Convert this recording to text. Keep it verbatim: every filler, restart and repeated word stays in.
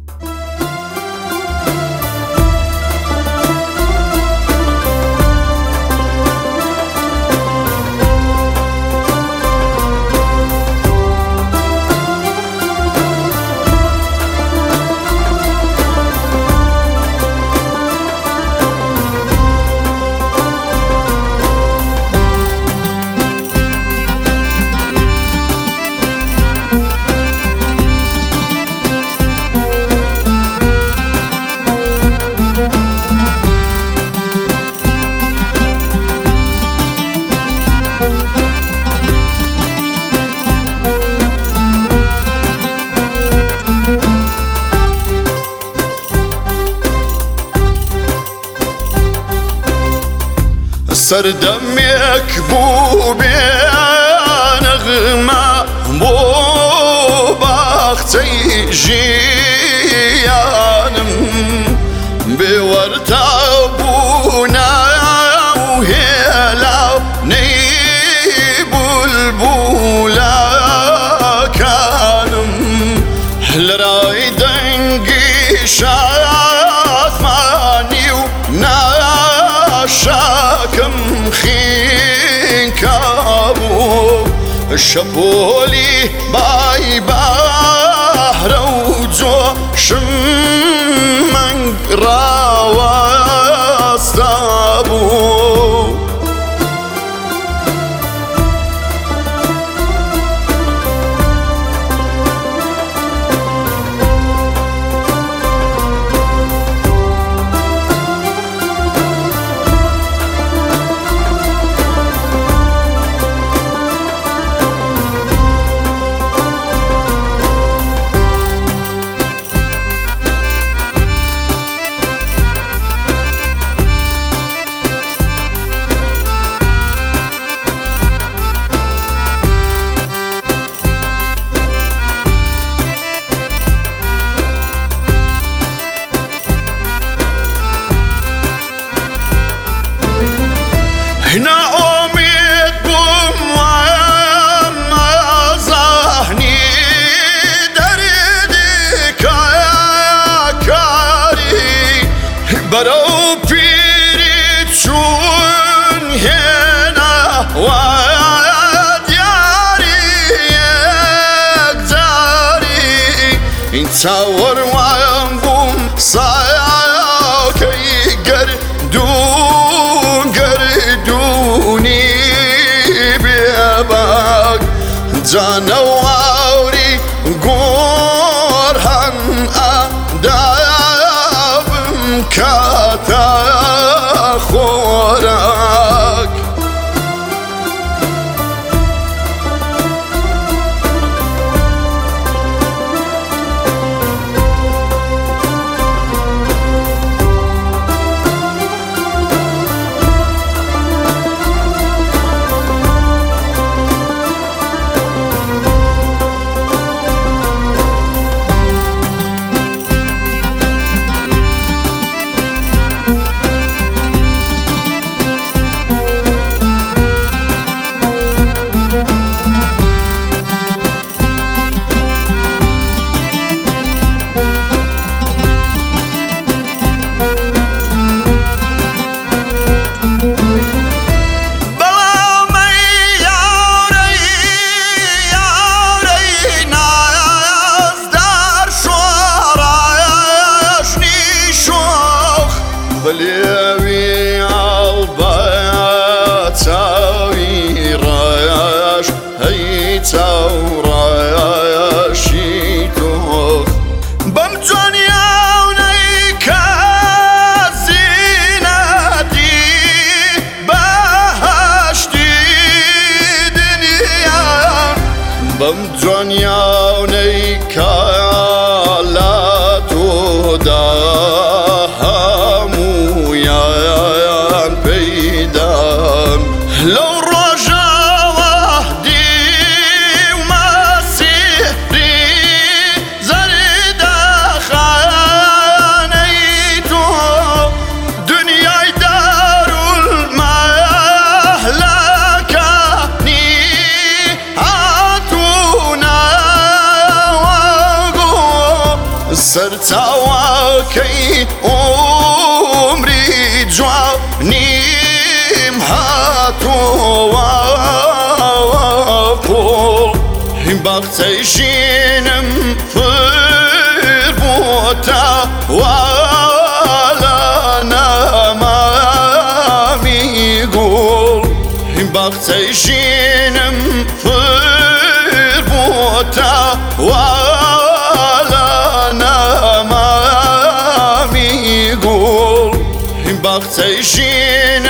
سەردەمێک بوو بێ نەغمە بۆ باخچەی ژیانم بێوەرتا بوونە و هێلاو نەی بولبولەکانم لە ڕای دەنگی شادمانی و ناشاکم خینکە بوو شەپۆلی بای بەهرە و جۆشم مەنگ ڕاوەستا بوو ناامید بوم وەمە زەحنی دەریدی کاری بەرەو پیری چوون هێناوە دیاری یەکجاری چاوەڕوان بووم سایەکەی گەردوون گەردوونی بێباک جانەواوری گۆڕهەن ئەدابم کاتە خۆراک بلێوی ئەڵبەت چاوی ڕەش هەی چاوڕەشی تۆخ بەم جۆنیاونەی کە زینەتی بەهەشتی دنیا بەم جۆنیاونەی کە لە تۆدا هەموویان سەرچاوەکەی عومری جوانیم هاتووە پۆڵ باخچەی ژینم پر بووتە وا لە نەمامی گوڵ باخچەی ژینم پر بووتە وا لە نەمامی گوڵ باخچەی ژین